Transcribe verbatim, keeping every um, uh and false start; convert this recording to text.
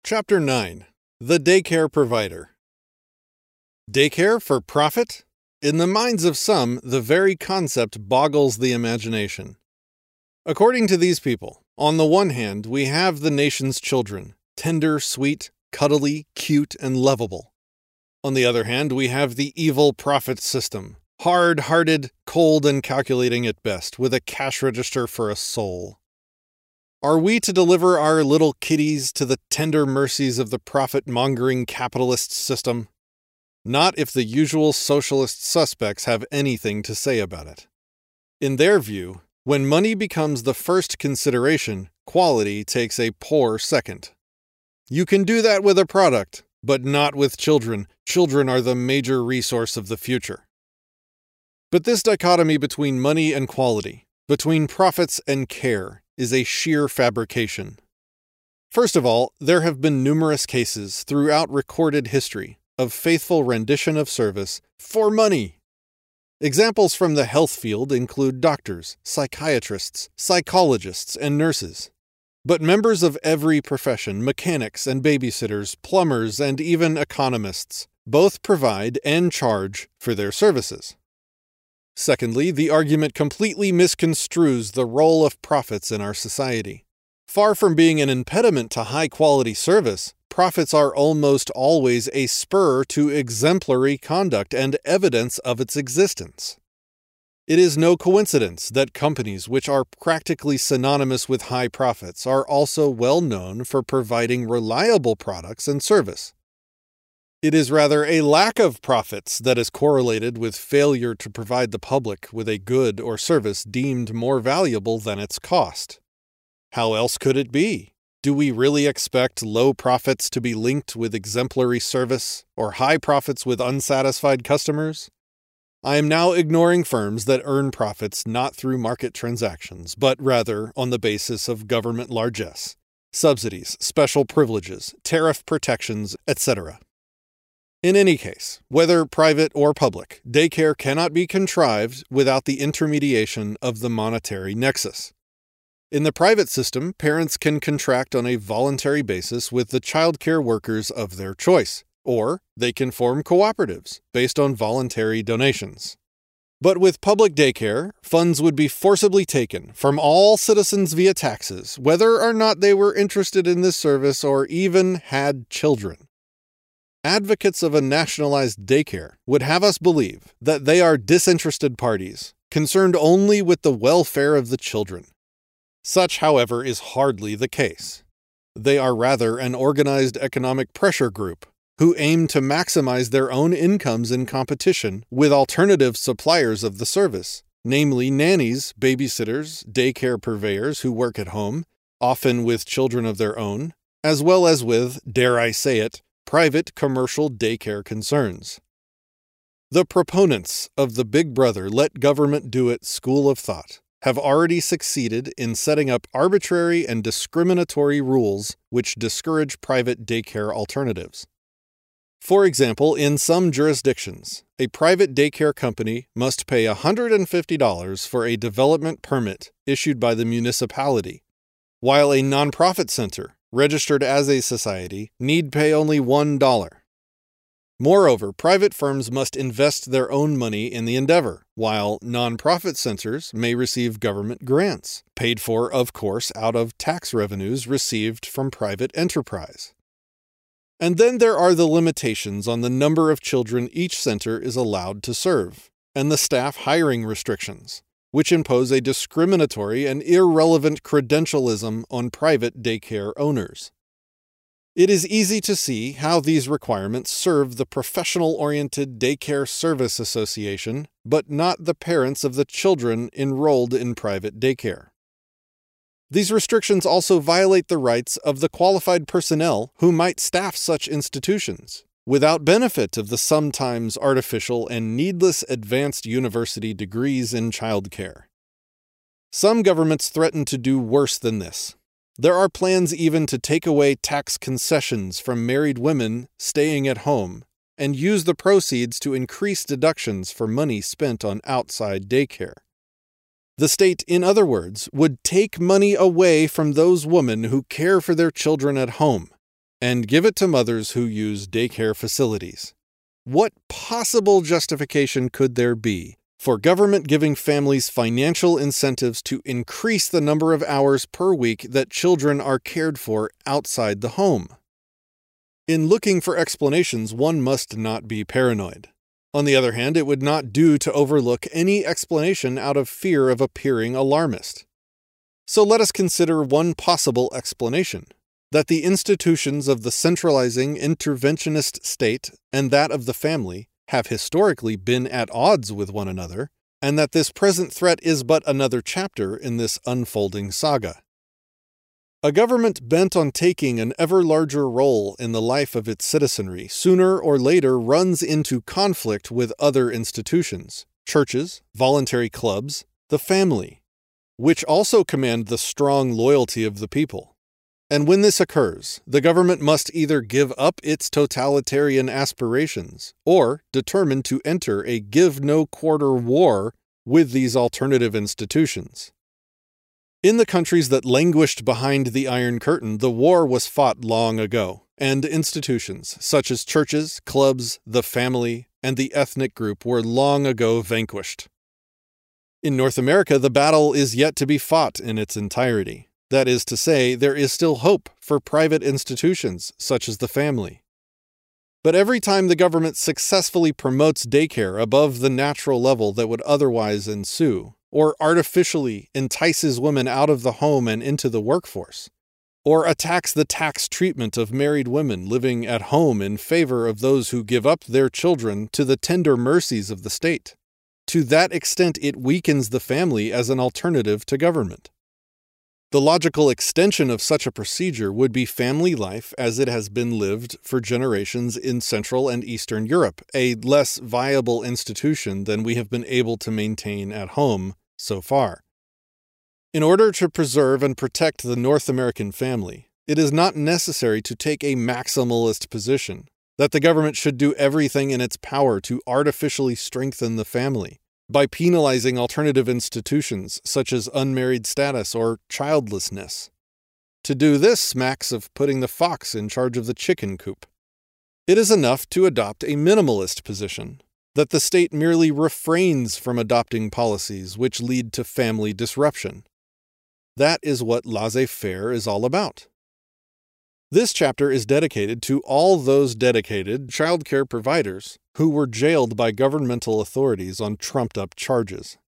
Chapter nine. The Daycare Provider. Daycare for profit? In the minds of some, the very concept boggles the imagination. According to these people, on the one hand, we have the nation's children, tender, sweet, cuddly, cute, and lovable. On the other hand, we have the evil profit system, hard-hearted, cold, and calculating at best, with a cash register for a soul. Are we to deliver our little kiddies to the tender mercies of the profit-mongering capitalist system? Not if the usual socialist suspects have anything to say about it. In their view, when money becomes the first consideration, quality takes a poor second. You can do that with a product, but not with children. Children are the major resource of the future. But this dichotomy between money and quality, between profits and care, is a sheer fabrication. First of all, there have been numerous cases throughout recorded history of faithful rendition of service for money. Examples from the health field include doctors, psychiatrists, psychologists, and nurses. But members of every profession, mechanics and babysitters, plumbers, and even economists, both provide and charge for their services. Secondly, the argument completely misconstrues the role of profits in our society. Far from being an impediment to high-quality service, profits are almost always a spur to exemplary conduct and evidence of its existence. It is no coincidence that companies which are practically synonymous with high profits are also well known for providing reliable products and service. It is rather a lack of profits that is correlated with failure to provide the public with a good or service deemed more valuable than its cost. How else could it be? Do we really expect low profits to be linked with exemplary service, or high profits with unsatisfied customers? I am now ignoring firms that earn profits not through market transactions, but rather on the basis of government largesse, subsidies, special privileges, tariff protections, et cetera. In any case, whether private or public, daycare cannot be contrived without the intermediation of the monetary nexus. In the private system, parents can contract on a voluntary basis with the childcare workers of their choice, or they can form cooperatives based on voluntary donations. But with public daycare, funds would be forcibly taken from all citizens via taxes, whether or not they were interested in this service or even had children. Advocates of a nationalized daycare would have us believe that they are disinterested parties, concerned only with the welfare of the children. Such, however, is hardly the case. They are rather an organized economic pressure group who aim to maximize their own incomes in competition with alternative suppliers of the service, namely nannies, babysitters, daycare purveyors who work at home, often with children of their own, as well as with, dare I say it, private commercial daycare concerns. The proponents of the Big Brother Let Government Do It school of thought have already succeeded in setting up arbitrary and discriminatory rules which discourage private daycare alternatives. For example, in some jurisdictions, a private daycare company must pay one hundred fifty dollars for a development permit issued by the municipality, while a nonprofit center registered as a society need pay only one dollar. Moreover, private firms must invest their own money in the endeavor, while nonprofit centers may receive government grants, paid for, of course, out of tax revenues received from private enterprise. And then there are the limitations on the number of children each center is allowed to serve, and the staff hiring restrictions, which impose a discriminatory and irrelevant credentialism on private daycare owners. It is easy to see how these requirements serve the professional-oriented Daycare Service Association, but not the parents of the children enrolled in private daycare. These restrictions also violate the rights of the qualified personnel who might staff such institutions, without benefit of the sometimes artificial and needless advanced university degrees in childcare. Some governments threaten to do worse than this. There are plans even to take away tax concessions from married women staying at home and use the proceeds to increase deductions for money spent on outside daycare. The state, in other words, would take money away from those women who care for their children at home and give it to mothers who use daycare facilities. What possible justification could there be for government giving families financial incentives to increase the number of hours per week that children are cared for outside the home? In looking for explanations, one must not be paranoid. On the other hand, it would not do to overlook any explanation out of fear of appearing alarmist. So let us consider one possible explanation: that the institutions of the centralizing interventionist state and that of the family have historically been at odds with one another, and that this present threat is but another chapter in this unfolding saga. A government bent on taking an ever larger role in the life of its citizenry sooner or later runs into conflict with other institutions, churches, voluntary clubs, the family, which also command the strong loyalty of the people. And when this occurs, the government must either give up its totalitarian aspirations or determine to enter a give-no-quarter war with these alternative institutions. In the countries that languished behind the Iron Curtain, the war was fought long ago, and institutions such as churches, clubs, the family, and the ethnic group were long ago vanquished. In North America, the battle is yet to be fought in its entirety. That is to say, there is still hope for private institutions such as the family. But every time the government successfully promotes daycare above the natural level that would otherwise ensue, or artificially entices women out of the home and into the workforce, or attacks the tax treatment of married women living at home in favor of those who give up their children to the tender mercies of the state, to that extent it weakens the family as an alternative to government. The logical extension of such a procedure would be family life as it has been lived for generations in Central and Eastern Europe, a less viable institution than we have been able to maintain at home so far. In order to preserve and protect the North American family, it is not necessary to take a maximalist position, that the government should do everything in its power to artificially strengthen the family, by penalizing alternative institutions such as unmarried status or childlessness. To do this smacks of putting the fox in charge of the chicken coop. It is enough to adopt a minimalist position, that the state merely refrains from adopting policies which lead to family disruption. That is what laissez-faire is all about. This chapter is dedicated to all those dedicated childcare providers who were jailed by governmental authorities on trumped-up charges.